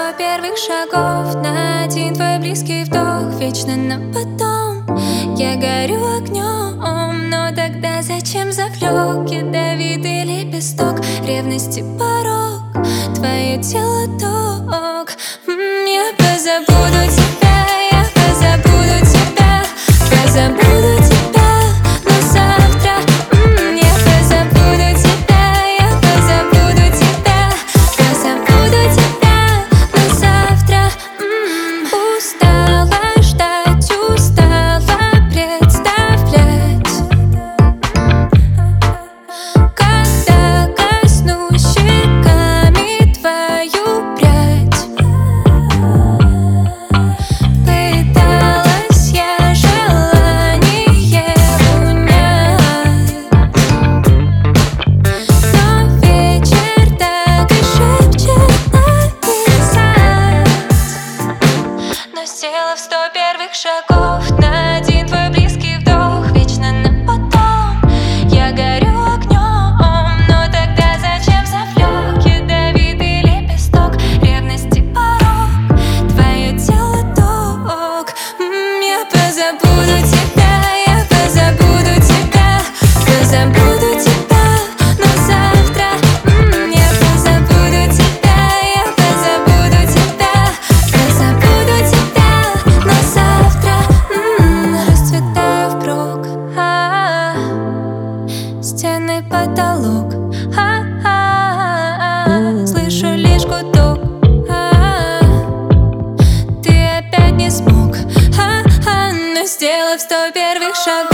100 первых шагов на один твой близкий вдох. Вечно на потом я горю огнем, но тогда зачем завлек ядовитый лепесток ревности порог, твое тело ток. Я позабуду тебя, я позабуду тебя, позабуду тебя, но завтра я позабуду тебя, я позабуду тебя, позабуду тебя, но завтра устала ждать, устала представлять, когда коснусь щеками твою прядь. Пыталась я желание унять, но вечер так и шепчет написать. Но сделав 100 первых шагов на один твой близкий вдох, вечно на потом я горю огнем, но тогда зачем завлек ядовитый лепесток ревности порог, твое тело ток. Я позабуду тебя, я позабуду тебя, позабуду тебя, но завтра я позабуду тебя, я позабуду тебя, позабуду тебя, но завтра расцветаю впрок. Стены, потолок, слышу лишь гудок. Ты опять не смог, но сделав 100 первых шагов.